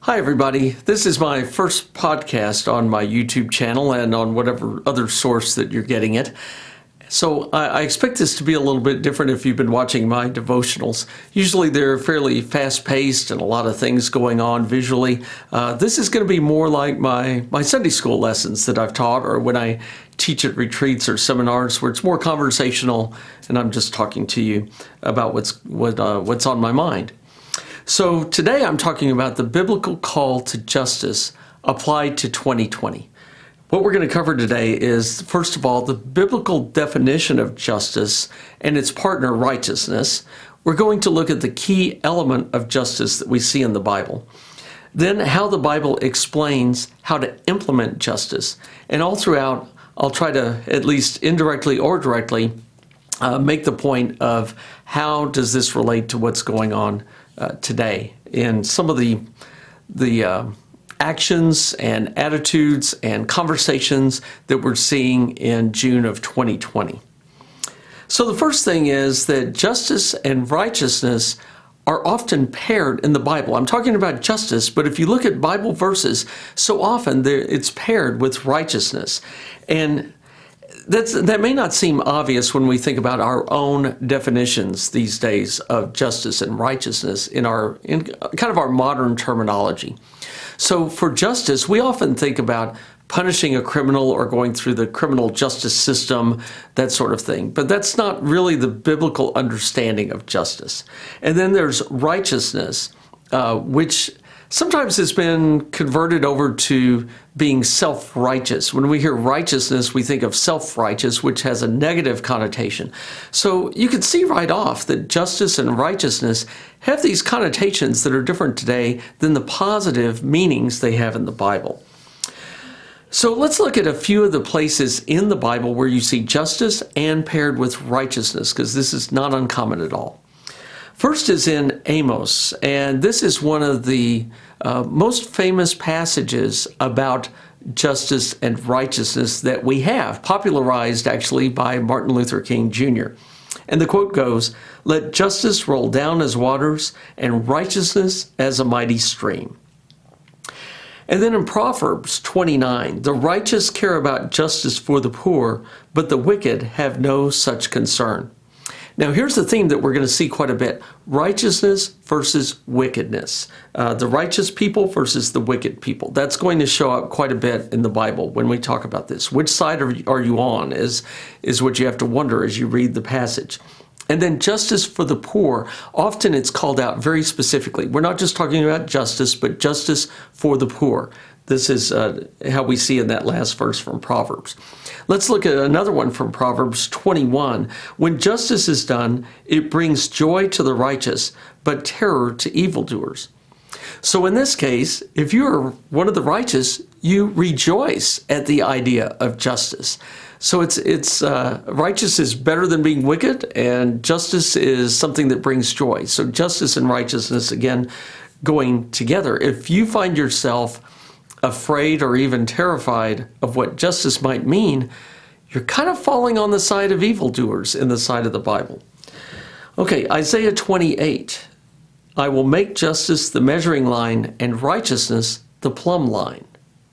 Hi, everybody. This is my first podcast on my YouTube channel and on whatever other source that you're getting it. So I expect this to be a little bit different if you've been watching my devotionals. Usually they're fairly fast-paced and a lot of things going on visually. This is going to be more like my Sunday school lessons that I've taught, or when I teach at retreats or seminars where it's more conversational and I'm just talking to you about what's on my mind. So today I'm talking about the biblical call to justice applied to 2020. What we're going to cover today is, first of all, the biblical definition of justice and its partner, righteousness. We're going to look at the key element of justice that we see in the Bible. Then how the Bible explains how to implement justice. And all throughout, I'll try to, at least indirectly or directly, make the point of how does this relate to what's going on today in some of the actions and attitudes and conversations that we're seeing in June of 2020. So the first thing is that justice and righteousness are often paired in the Bible. I'm talking about justice, but if you look at Bible verses, so often it's paired with righteousness. And that may not seem obvious when we think about our own definitions these days of justice and righteousness in kind of our modern terminology. So for justice, we often think about punishing a criminal or going through the criminal justice system, that sort of thing. But that's not really the biblical understanding of justice. And then there's righteousness, which sometimes has been converted over to being self-righteous. When we hear righteousness, we think of self-righteous, which has a negative connotation. So you can see right off that justice and righteousness have these connotations that are different today than the positive meanings they have in the Bible. So let's look at a few of the places in the Bible where you see justice and paired with righteousness, because this is not uncommon at all. First is in Amos, and this is one of the most famous passages about justice and righteousness that we have, popularized actually by Martin Luther King Jr. And the quote goes, "Let justice roll down as waters and righteousness as a mighty stream." And then in Proverbs 29, "The righteous care about justice for the poor, but the wicked have no such concern." Now, here's the theme that we're going to see quite a bit. Righteousness versus wickedness. The righteous people versus the wicked people. That's going to show up quite a bit in the Bible when we talk about this. Which side are you on is what you have to wonder as you read the passage. And then justice for the poor. Often it's called out very specifically. We're not just talking about justice, but justice for the poor. This is how we see in that last verse from Proverbs. Let's look at another one from Proverbs 21. "When justice is done, it brings joy to the righteous, but terror to evildoers." So in this case, if you're one of the righteous, you rejoice at the idea of justice. So it's righteous is better than being wicked, and justice is something that brings joy. So justice and righteousness, again, going together. If you find yourself afraid or even terrified of what justice might mean, you're kind of falling on the side of evildoers in the side of the Bible. Okay, Isaiah 28. "I will make justice the measuring line and righteousness the plumb line."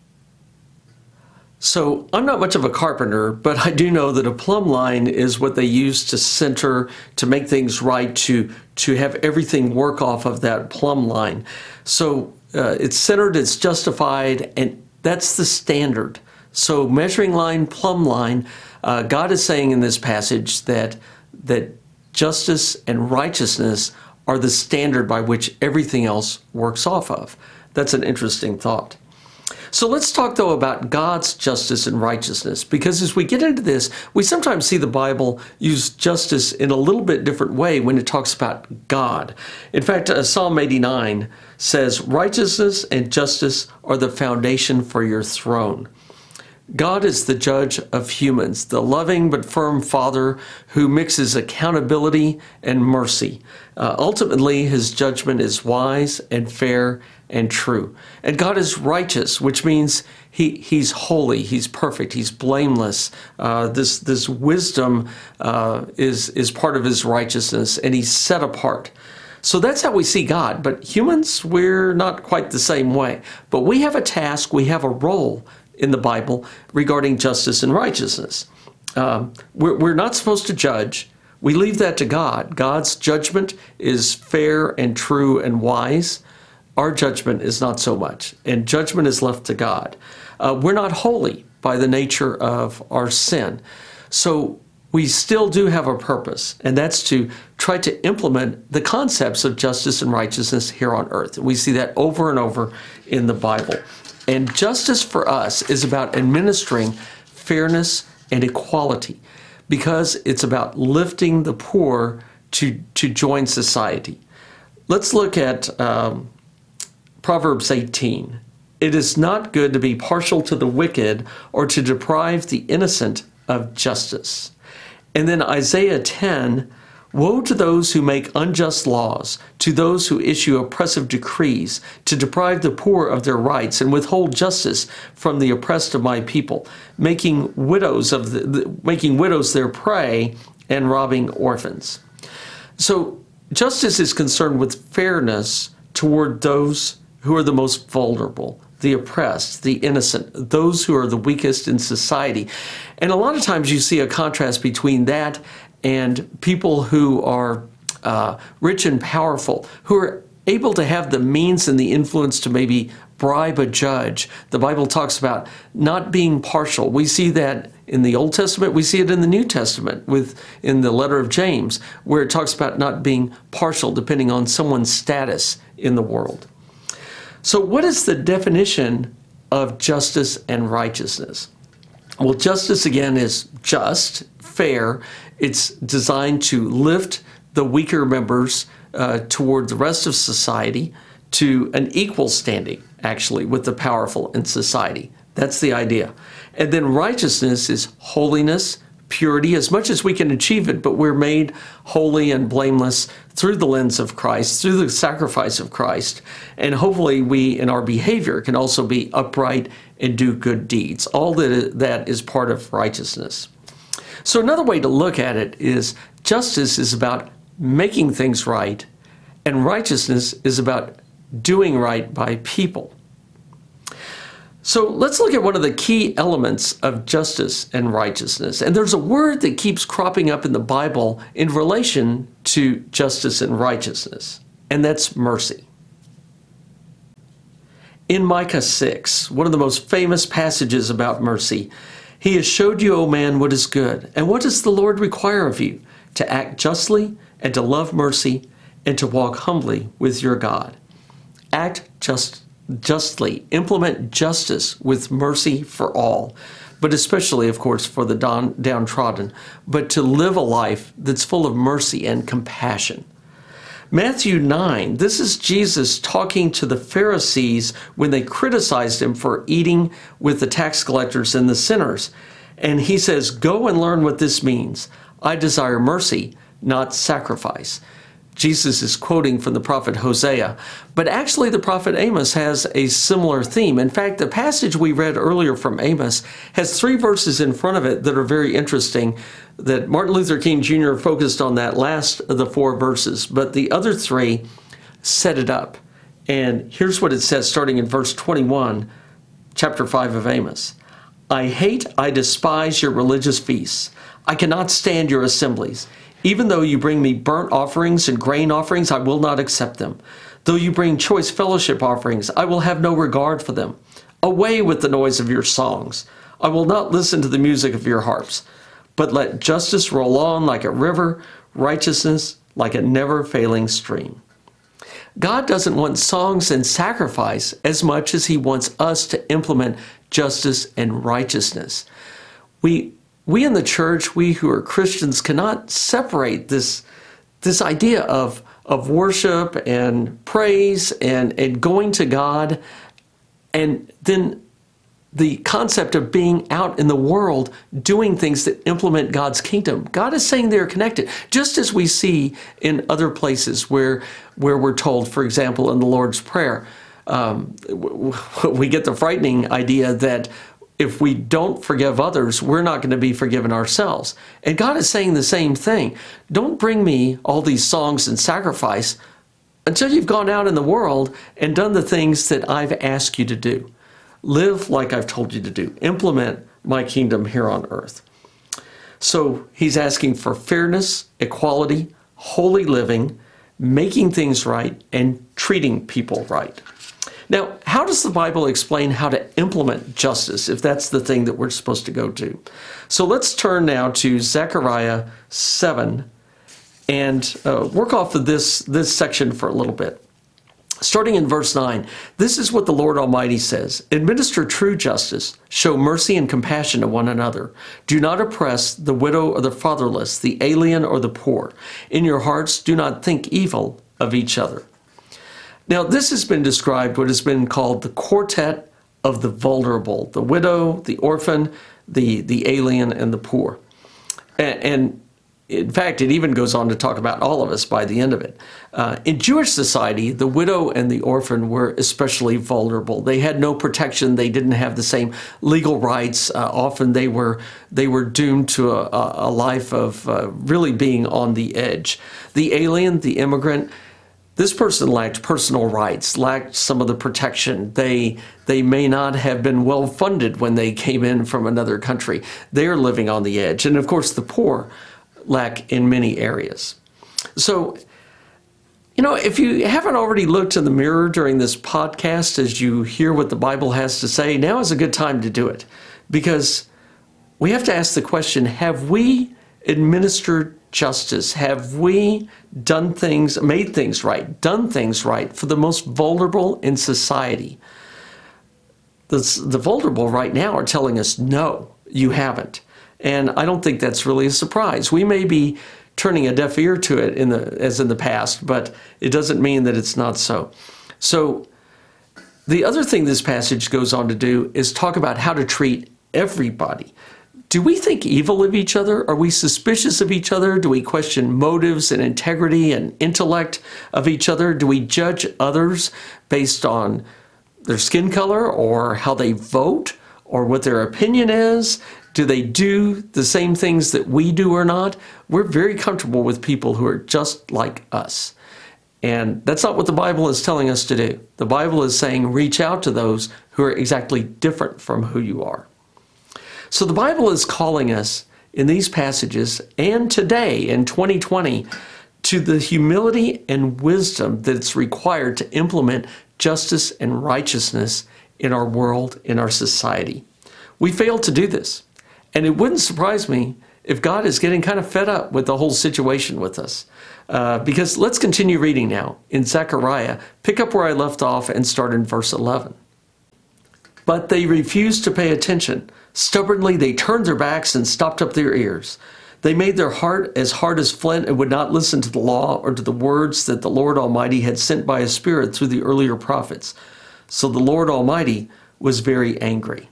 So I'm not much of a carpenter, but I do know that a plumb line is what they use to center, to make things right, to have everything work off of that plumb line. So it's centered, it's justified, and that's the standard. So measuring line, plumb line, God is saying in this passage that justice and righteousness are the standard by which everything else works off of. That's an interesting thought. So let's talk, though, about God's justice and righteousness, because as we get into this, we sometimes see the Bible use justice in a little bit different way when it talks about God. In fact, Psalm 89 says, "Righteousness and justice are the foundation for your throne." God is the judge of humans, the loving but firm Father who mixes accountability and mercy. Ultimately, his judgment is wise and fair and true. And God is righteous, which means he's holy, he's perfect, he's blameless. This wisdom is part of his righteousness, and he's set apart. So that's how we see God. But humans, we're not quite the same way. But we have a task, we have a role in the Bible regarding justice and righteousness. We're not supposed to judge. We leave that to God. God's judgment is fair and true and wise. Our judgment is not so much, and judgment is left to God. We're not holy by the nature of our sin. So we still do have a purpose, and that's to try to implement the concepts of justice and righteousness here on earth. We see that over and over in the Bible. And justice for us is about administering fairness and equality, because it's about lifting the poor to join society. Let's look at Proverbs 18. It is not good to be partial to the wicked or to deprive the innocent of justice. And then Isaiah 10, woe to those who make unjust laws, to those who issue oppressive decrees, to deprive the poor of their rights and withhold justice from the oppressed of my people, making widows their prey and robbing orphans. So justice is concerned with fairness toward those who are the most vulnerable, the oppressed, the innocent, those who are the weakest in society. And a lot of times you see a contrast between that and people who are rich and powerful, who are able to have the means and the influence to maybe bribe a judge. The Bible talks about not being partial. We see that in the Old Testament. We see it in the New Testament in the letter of James, where it talks about not being partial depending on someone's status in the world. So what is the definition of justice and righteousness? Well, justice, again, is just, fair. It's designed to lift the weaker members toward the rest of society to an equal standing, actually, with the powerful in society. That's the idea. And then righteousness is holiness, purity, as much as we can achieve it, but we're made holy and blameless through the lens of Christ, through the sacrifice of Christ. And hopefully we, in our behavior, can also be upright and do good deeds. All that is part of righteousness. So another way to look at it is justice is about making things right, and righteousness is about doing right by people. So let's look at one of the key elements of justice and righteousness. And there's a word that keeps cropping up in the Bible in relation to justice and righteousness, and that's mercy. In Micah 6, one of the most famous passages about mercy, he has showed you, O man, what is good. And what does the Lord require of you? To act justly and to love mercy and to walk humbly with your God. Act justly, implement justice with mercy for all, but especially, of course, for the downtrodden, but to live a life that's full of mercy and compassion. Matthew 9, this is Jesus talking to the Pharisees when they criticized him for eating with the tax collectors and the sinners. And he says, go and learn what this means. I desire mercy, not sacrifice. Jesus is quoting from the prophet Hosea, but actually the prophet Amos has a similar theme. In fact, the passage we read earlier from Amos has 3 verses in front of it that are very interesting, that Martin Luther King Jr. focused on that last of the 4 verses, but the other 3 set it up. And here's what it says starting in verse 21, chapter 5 of Amos. I despise your religious feasts. I cannot stand your assemblies. Even though you bring me burnt offerings and grain offerings, I will not accept them. Though you bring choice fellowship offerings, I will have no regard for them. Away with the noise of your songs. I will not listen to the music of your harps. But let justice roll on like a river, righteousness like a never-failing stream. God doesn't want songs and sacrifice as much as he wants us to implement justice and righteousness. We in the church, we who are Christians, cannot separate this idea of worship and praise and going to God, and then the concept of being out in the world doing things that implement God's kingdom. God is saying they're connected, just as we see in other places where we're told, for example, in the Lord's Prayer, we get the frightening idea that if we don't forgive others, we're not going to be forgiven ourselves. And God is saying the same thing. Don't bring me all these songs and sacrifice, until you've gone out in the world and done the things that I've asked you to do. Live like I've told you to do. Implement my kingdom here on earth. So he's asking for fairness, equality, holy living, making things right, and treating people right. Now, how does the Bible explain how to implement justice, if that's the thing that we're supposed to go to? So let's turn now to Zechariah 7 and work off of this section for a little bit. Starting in verse 9, this is what the Lord Almighty says: administer true justice, show mercy and compassion to one another. Do not oppress the widow or the fatherless, the alien or the poor. In your hearts, do not think evil of each other. Now, this has been described what has been called the quartet of the vulnerable: the widow, the orphan, the alien, and the poor. And in fact, it even goes on to talk about all of us by the end of it. In Jewish society, the widow and the orphan were especially vulnerable. They had no protection. They didn't have the same legal rights. Often they were doomed to a life of really being on the edge. The alien, the immigrant, this person lacked personal rights, lacked some of the protection. They may not have been well funded when they came in from another country. They're living on the edge. And of course, the poor lack in many areas. So, if you haven't already looked in the mirror during this podcast as you hear what the Bible has to say, now is a good time to do it, because we have to ask the question, have we administered justice? Have we done things, made things right, done things right for the most vulnerable in society? The vulnerable right now are telling us, no, you haven't. And I don't think that's really a surprise. We may be turning a deaf ear to it as in the past, but it doesn't mean that it's not so. So the other thing this passage goes on to do is talk about how to treat everybody. Do we think evil of each other? Are we suspicious of each other? Do we question motives and integrity and intellect of each other? Do we judge others based on their skin color or how they vote or what their opinion is? Do they do the same things that we do or not? We're very comfortable with people who are just like us. And that's not what the Bible is telling us to do. The Bible is saying reach out to those who are exactly different from who you are. So the Bible is calling us in these passages and today in 2020 to the humility and wisdom that's required to implement justice and righteousness in our world, in our society. We fail to do this. And it wouldn't surprise me if God is getting kind of fed up with the whole situation with us. Because let's continue reading now in Zechariah. Pick up where I left off and start in verse 11. But they refused to pay attention. Stubbornly, they turned their backs and stopped up their ears. They made their heart as hard as flint and would not listen to the law or to the words that the Lord Almighty had sent by His Spirit through the earlier prophets. So the Lord Almighty was very angry.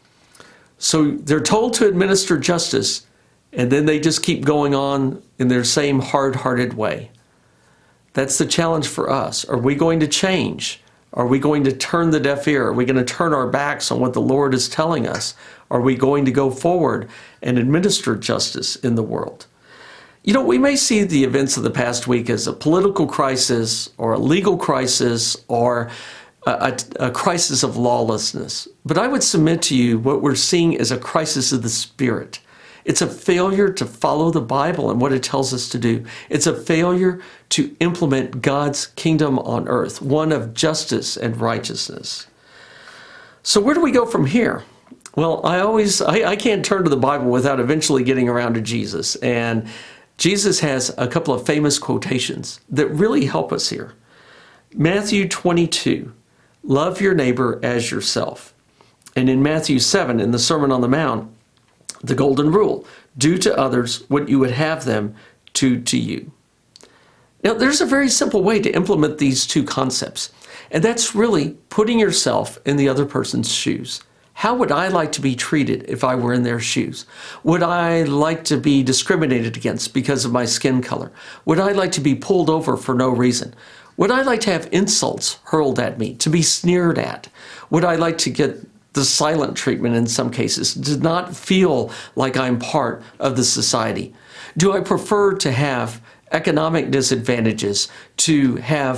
So they're told to administer justice, and then they just keep going on in their same hard-hearted way. That's the challenge for us. Are we going to change? Are we going to turn the deaf ear? Are we going to turn our backs on what the Lord is telling us? Are we going to go forward and administer justice in the world? We may see the events of the past week as a political crisis or a legal crisis or a crisis of lawlessness. But I would submit to you what we're seeing is a crisis of the Spirit. It's a failure to follow the Bible and what it tells us to do. It's a failure to implement God's kingdom on earth, one of justice and righteousness. So where do we go from here? Well, I can't turn to the Bible without eventually getting around to Jesus. And Jesus has a couple of famous quotations that really help us here. Matthew 22, love your neighbor as yourself. And in Matthew 7, in the Sermon on the Mount, the golden rule, do to others what you would have them do to you. Now, there's a very simple way to implement these two concepts, and that's really putting yourself in the other person's shoes. How would I like to be treated if I were in their shoes? Would I like to be discriminated against because of my skin color? Would I like to be pulled over for no reason? Would I like to have insults hurled at me, to be sneered at? Would I like to get the silent treatment in some cases, to not feel like I'm part of the society? Do I prefer to have economic disadvantages, to have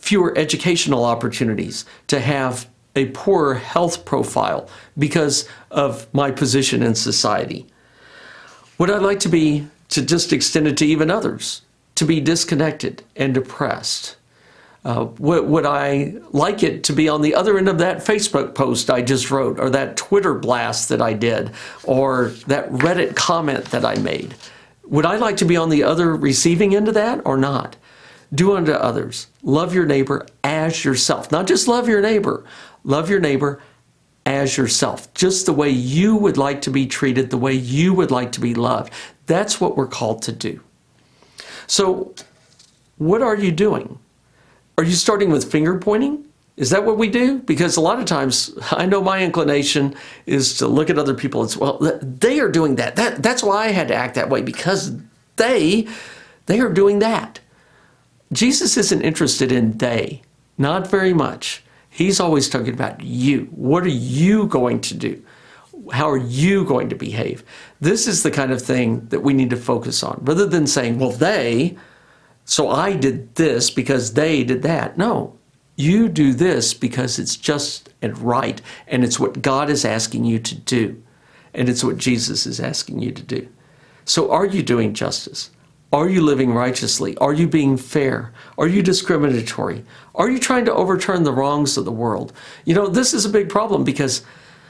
fewer educational opportunities, to have a poorer health profile because of my position in society? Would I like to be, to just extend it to even others, to be disconnected and depressed? Would I like it to be on the other end of that Facebook post I just wrote, or that Twitter blast that I did, or that Reddit comment that I made? Would I like to be on the other receiving end of that or not? Do unto others. Love your neighbor as yourself. Not just love your neighbor as yourself. Just the way you would like to be treated, the way you would like to be loved. That's what we're called to do. So, what are you doing? Are you starting with finger pointing? Is that what we do? Because a lot of times, I know my inclination is to look at other people and say, well, they are doing that. That's why I had to act that way, because they are doing that. Jesus isn't interested in they, not very much. He's always talking about you. What are you going to do? How are you going to behave? This is the kind of thing that we need to focus on, rather than saying, well, so I did this because they did that. No, you do this because it's just and right, and it's what God is asking you to do, and it's what Jesus is asking you to do. So are you doing justice? Are you living righteously? Are you being fair? Are you discriminatory? Are you trying to overturn the wrongs of the world? This is a big problem because,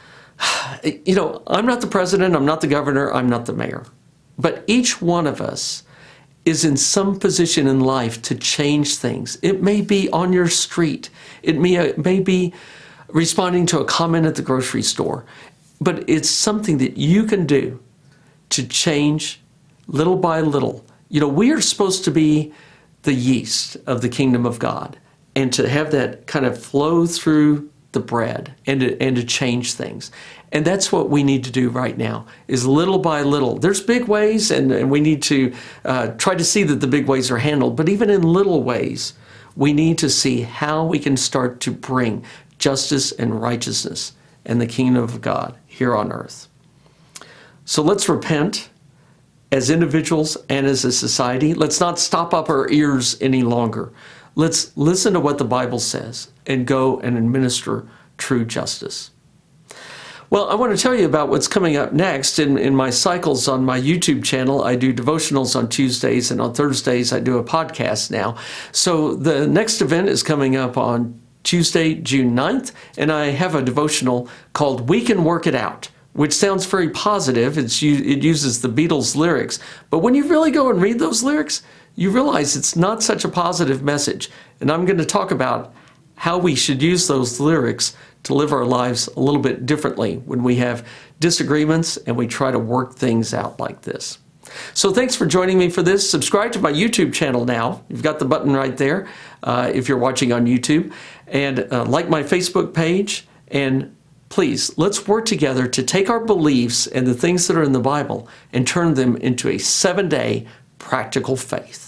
I'm not the president, I'm not the governor, I'm not the mayor. But each one of us is in some position in life to change things. It may be on your street. It may be responding to a comment at the grocery store. But it's something that you can do to change little by little. We are supposed to be the yeast of the kingdom of God, and to have that kind of flow through the bread and to change things. And that's what we need to do right now, is little by little. There's big ways, and we need to try to see that the big ways are handled. But even in little ways, we need to see how we can start to bring justice and righteousness and the kingdom of God here on earth. So let's repent as individuals and as a society. Let's not stop up our ears any longer. Let's listen to what the Bible says and go and administer true justice. Well, I want to tell you about what's coming up next in my cycles on my YouTube channel. I do devotionals on Tuesdays, and on Thursdays I do a podcast now. So the next event is coming up on Tuesday, June 9th, and I have a devotional called We Can Work It Out, which sounds very positive. It uses the Beatles lyrics. But when you really go and read those lyrics, you realize it's not such a positive message. And I'm going to talk about how we should use those lyrics to live our lives a little bit differently when we have disagreements and we try to work things out like this. So thanks for joining me for this. Subscribe to my YouTube channel now. You've got the button right there if you're watching on YouTube. And like my Facebook page. And please, let's work together to take our beliefs and the things that are in the Bible and turn them into a 7-day practical faith.